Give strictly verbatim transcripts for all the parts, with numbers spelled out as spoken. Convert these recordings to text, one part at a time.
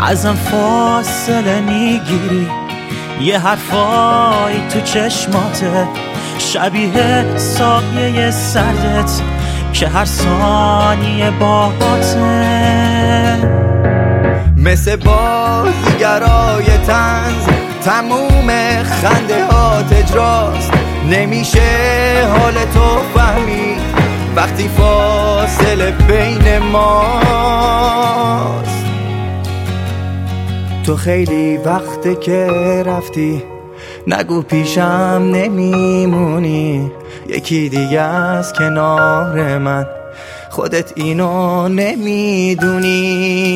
ازم فاصله میگیری، یه حرفای تو چشماته شبیه سایه سردت که هر ثانیه باهاته. مثل بازیگرای طنز تموم خنده ها اجراست، نمیشه حال تو فهمید وقتی فاصله بین ماست. تو خیلی وقته که رفتی، نگو پیشم نمیمونی، یکی دیگه از کنار من، خودت اینو نمیدونی.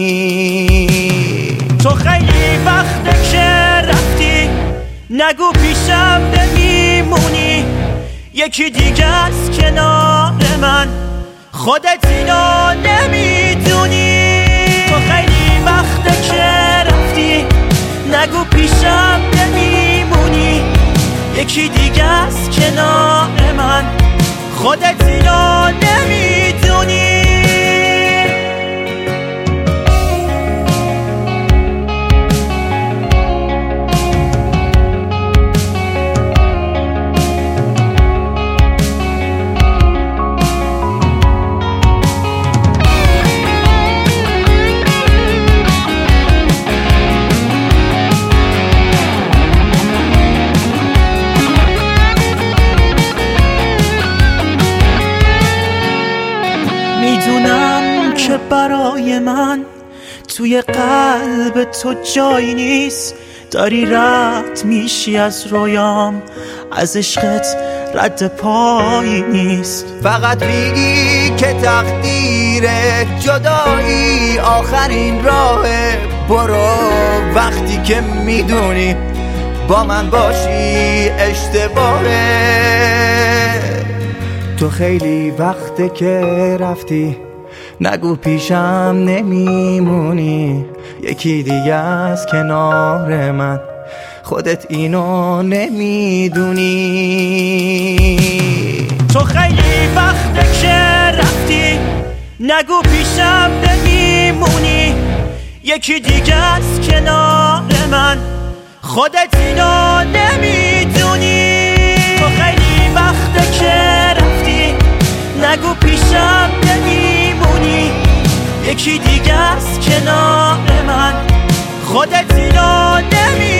تو خیلی وقته که رفتی، نگو پیشم نمیمونی، یکی دیگه از کنار من، خودت اینو نمیدونی. تو خیلی وقته که رفتی، نگو پیشم نمیمونی، یکی دیگه از کنار من، خودت اینو نمیدونی. میدونم که برای من توی قلب تو جایی نیست، داری رد میشی از رویام، از عشقت رد پایی نیست. فقط میگی که تقدیر جدایی آخرین راهه، برو وقتی که میدونی با من باشی اشتباهه. تو خیلی وقته که رفتی، نگو پیشم نمیمونی، یکی دیگه از کنار من، خودت اینو نمیدونی. تو خیلی وقته که رفتی، نگو پیشم نمیمونی، یکی دیگه از کنار من، خودت اینو نمیدونی. تو خیلی وقته که رفتی، نگو پیشم نمیمونی، یکی دیگه از کنار من، خودت اینو نمیدونی.